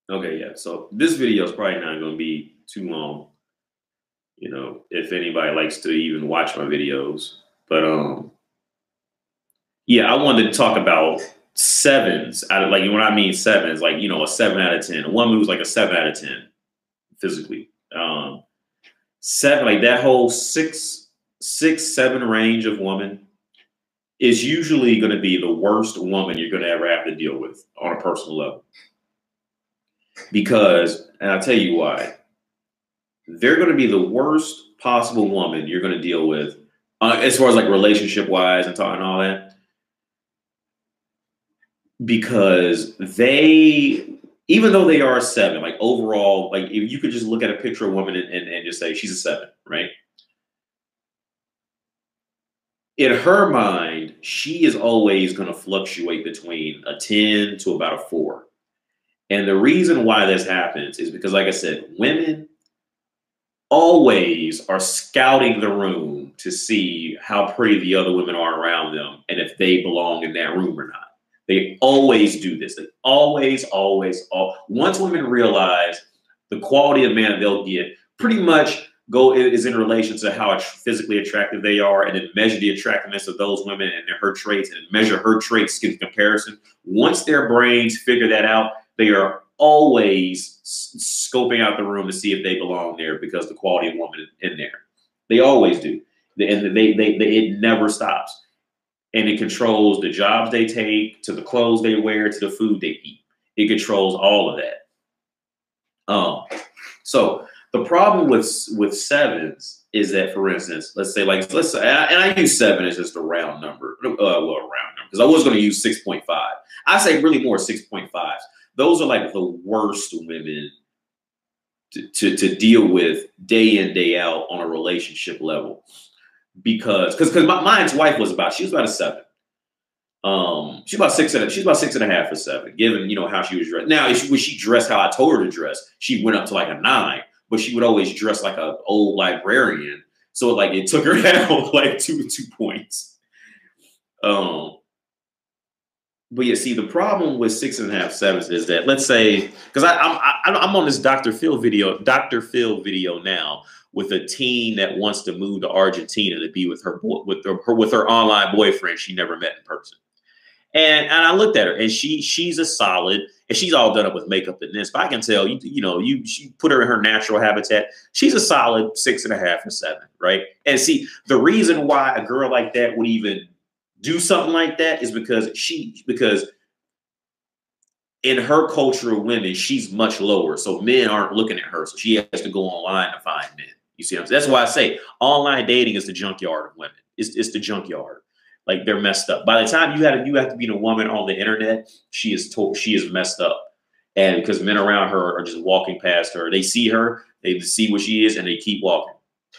Okay, yeah. So this video is probably not going to be too long. If anybody likes to even watch my videos, but yeah, I wanted to talk about sevens. Out of like when I mean sevens, like a 7 out of 10, a woman who's like a 7 out of 10 physically. Seven, like that whole six, seven range of woman is usually going to be the worst woman you're going to ever have to deal with on a personal level. Because, and I'll tell you why, they're going to be the worst possible woman you're going to deal with as far as like relationship wise and talking all that. Because even though they are a seven, like overall, like if you could just look at a picture of a woman and just say she's a seven, right? In her mind, she is always going to fluctuate between a 10 to about a 4. And the reason why this happens is because, like I said, women always are scouting the room to see how pretty the other women are around them and if they belong in that room or not. They always do this. They always. Once women realize the quality of man they'll get, pretty much is in relation to how physically attractive they are, and then measure the attractiveness of those women and her traits, and measure her traits in comparison. Once their brains figure that out, they are always scoping out the room to see if they belong there because the quality of woman in there. They always do, and it never stops. And it controls the jobs they take, to the clothes they wear, to the food they eat. It controls all of that. So the problem with sevens is that, for instance, let's say, and I use 7 as just a round number, because I was going to use 6.5. I say really more 6.5s. Those are like the worst women to deal with day in, day out on a relationship level. Because mine's wife was about a 7. She's about 6 she's about 6.5 or 7, given how she was dressed. Now, when she dressed how I told her to dress, she went up to like a 9, but she would always dress like an old librarian. So it took her down like two points. But yeah, see, the problem with 6.5, 7s is that, let's say, because I'm on this Dr. Phil video now with a teen that wants to move to Argentina to be with her online boyfriend she never met in person. And I looked at her, and she's a solid, and she's all done up with makeup and this, but I can tell she put her in her natural habitat. She's a solid 6.5 or 7, right? And see, the reason why a girl like that would even do something like that is because in her culture of women, she's much lower. So men aren't looking at her. So she has to go online to find men. You see what I'm saying? That's why I say online dating is the junkyard of women. It's the junkyard. Like, they're messed up. By the time you have to meet a woman on the internet, she is messed up. And because men around her are just walking past her. They see her, they see what she is, and they keep walking.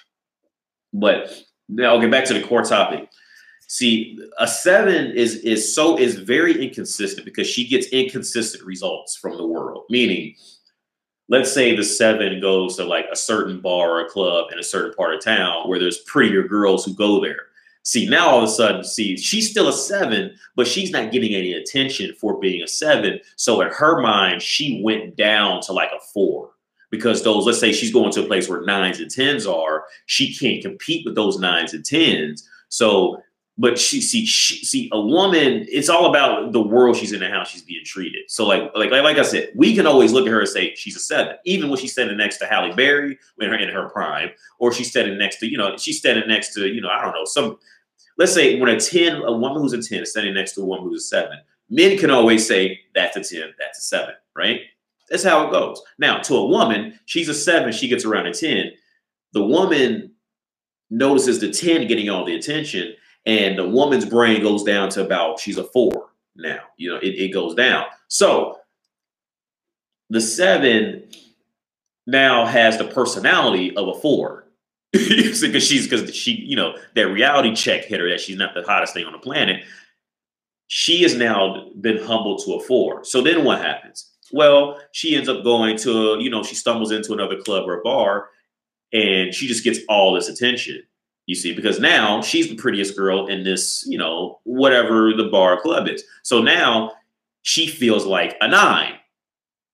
But now I'll get back to the core topic. See, a 7 is very inconsistent because she gets inconsistent results from the world. Meaning, let's say the 7 goes to like a certain bar or a club in a certain part of town where there's prettier girls who go there. See, now all of a sudden, she's still a 7, but she's not getting any attention for being a 7. So in her mind, she went down to like a 4. Because let's say she's going to a place where 9s and 10s are, she can't compete with those 9s and 10s. So, but she a woman, it's all about the world she's in and how she's being treated. So like I said, we can always look at her and say she's a 7, even when she's standing next to Halle Berry in her prime, or she's standing next to, I don't know, let's say when a woman who's a 10 is standing next to a woman who's a 7, men can always say that's a 10, that's a 7, right? That's how it goes. Now, to a woman, she's a 7, she gets around a 10. The woman notices the 10 getting all the attention, and the woman's brain goes down to about, she's a 4 now. It goes down. So the 7 now has the personality of a 4. Because that reality check hit her that she's not the hottest thing on the planet. She has now been humbled to a 4. So then what happens? Well, she ends up going to, she stumbles into another club or a bar, and she just gets all this attention, you see, because now she's the prettiest girl in this, whatever the bar or club is. So now she feels like a 9.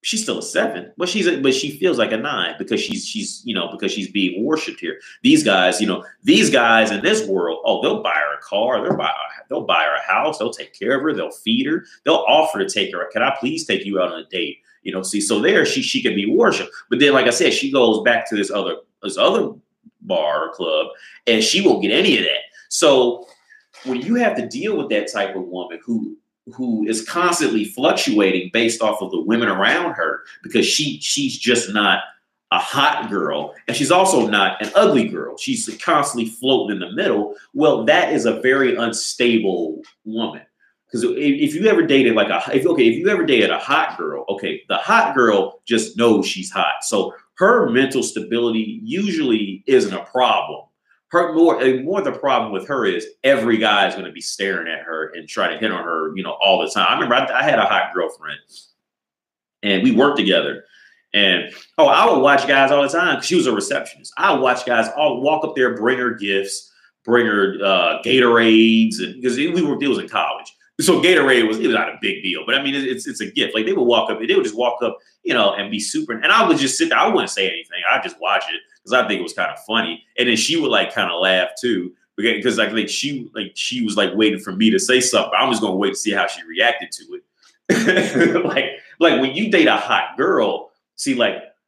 She's still a 7, but but she feels like a 9 because because she's being worshipped here. These guys, these guys in this world, oh, they'll buy her a car, they'll buy her a house, they'll take care of her, they'll feed her, they'll offer to take her. Can I please take you out on a date? See, so there she can be worshipped. But then, like I said, she goes back to this other bar or club, and she won't get any of that. So when you have to deal with that type of woman who is constantly fluctuating based off of the women around her, because she's just not a hot girl, and she's also not an ugly girl. She's constantly floating in the middle. Well, that is a very unstable woman. Because if you ever dated if you ever dated a hot girl, okay, the hot girl just knows she's hot. So her mental stability usually isn't a problem. More the problem with her is every guy is going to be staring at her and try to hit on her, all the time. I remember I had a hot girlfriend, and we worked together. And I would watch guys all the time because she was a receptionist. I would watch guys all walk up there, bring her gifts, bring her Gatorades, and because it was in college. So Gatorade was not a big deal, but I mean, it's a gift. Like they would just walk up, and be super. And I would just sit there. I wouldn't say anything. I'd just watch it because I think it was kind of funny. And then she would kind of laugh too, because she was waiting for me to say something. I'm just gonna wait to see how she reacted to it. like when you date a hot girl, see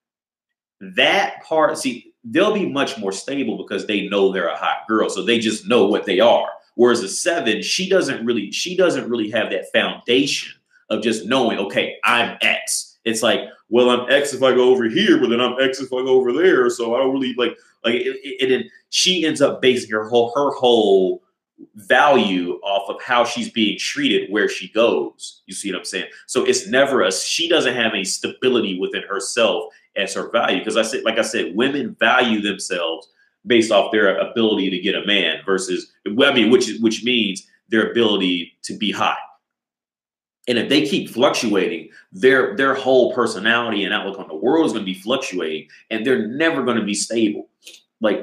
that part. See, they'll be much more stable because they know they're a hot girl, so they just know what they are. Whereas a 7, she doesn't really have that foundation of just knowing, okay, I'm X. It's like, well, I'm X if I go over here, but then I'm X if I go over there. So I don't really and then she ends up basing her whole value off of how she's being treated where she goes. You see what I'm saying? So it's never she doesn't have any stability within herself as her value. Because like I said, women value themselves based off their ability to get a man versus, which means their ability to be hot. And if they keep fluctuating, their whole personality and outlook on the world is going to be fluctuating, and they're never going to be stable. And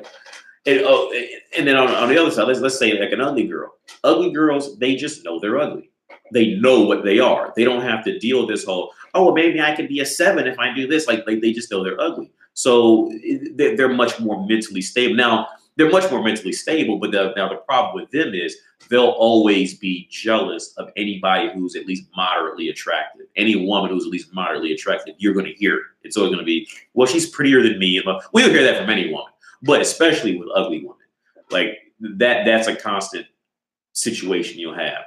then on the other side, let's say like an ugly girl. Ugly girls, they just know they're ugly. They know what they are. They don't have to deal with this whole, well, maybe I could be a 7 if I do this. They just know they're ugly. So they're much more mentally stable. Now, they're much more mentally stable, but now the problem with them is they'll always be jealous of anybody who's at least moderately attractive. Any woman who's at least moderately attractive, you're going to hear it. It's always going to be, well, she's prettier than me. We'll hear that from any woman, but especially with ugly women. That's a constant situation you'll have.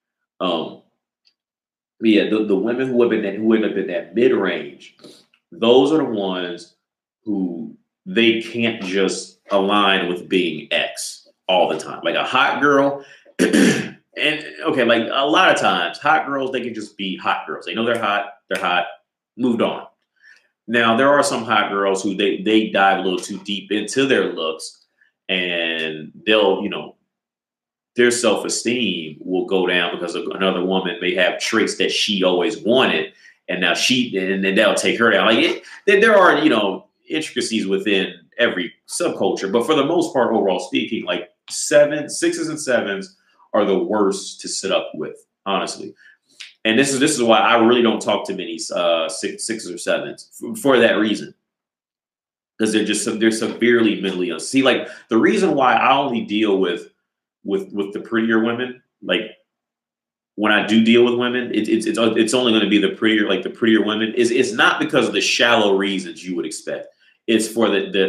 The women who end up in that mid-range, those are the ones who they can't just align with being X all the time. Like a hot girl, and okay, like a lot of times, hot girls, they can just be hot girls. They know they're hot, moved on. Now, there are some hot girls who they dive a little too deep into their looks, and they'll, their self-esteem will go down because of another woman may have traits that she always wanted, and now and then they'll take her down. There are, intricacies within every subculture, but for the most part, overall speaking, 6s and 7s are the worst to sit up with, honestly. And this is why I really don't talk to many 6s or 7s for that reason, because they're severely mentally ill. See, the reason why I only deal with the prettier women, when I do deal with women, it's only going to be the prettier women. It's not because of the shallow reasons you would expect. It's for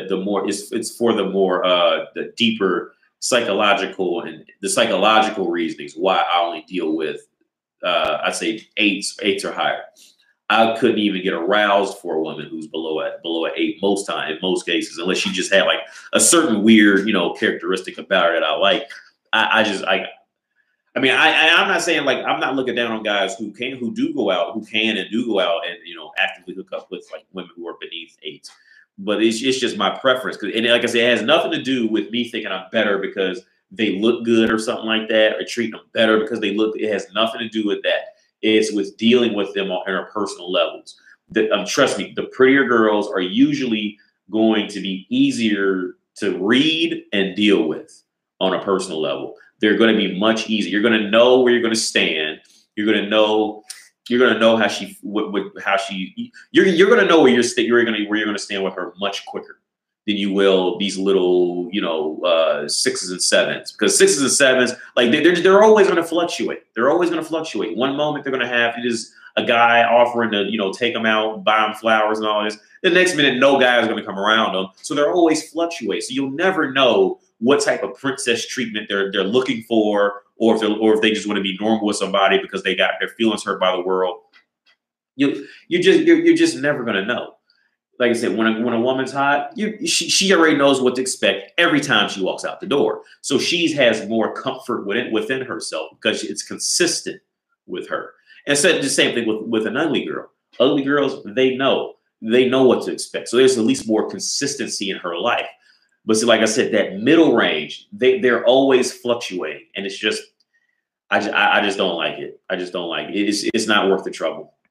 the deeper psychological and the psychological reasonings why I only deal with I'd say 8s or higher. I couldn't even get aroused for a woman who's below an 8 in most cases, unless she just had a certain weird characteristic about her that I like. I'm not saying I'm not looking down on guys who can and do go out and actively hook up with women who are beneath 8s, but it's just my preference. And like I said, it has nothing to do with me thinking I'm better because they look good or something like that, or treating them better because they look. It has nothing to do with that. It's with dealing with them on interpersonal levels. Trust me, the prettier girls are usually going to be easier to read and deal with on a personal level. They're going to be much easier. You're going to know where you're going to stand. You're going to know, You're gonna know how she how she. You're gonna know where you're gonna stand with her much quicker than you will these little, you know, 6s and 7s, because 6s and 7s, like they're always going to fluctuate. They're always going to fluctuate. One moment they're going to have just a guy offering to, you know, take them out, buy them flowers and all this. The next minute, no guy is going to come around them. So they're always fluctuate. So you'll never know what type of princess treatment they're looking for, or if they just want to be normal with somebody because they got their feelings hurt by the world. You're just never going to know. Like I said, when a woman's hot, she already knows what to expect every time she walks out the door. So she has more comfort within herself because it's consistent with her. And so the same thing with an ugly girl. Ugly girls, they know what to expect. So there's at least more consistency in her life. But see, like I said, that middle range, they're always fluctuating, and it's just I just don't like it. I just don't like it. It's not worth the trouble.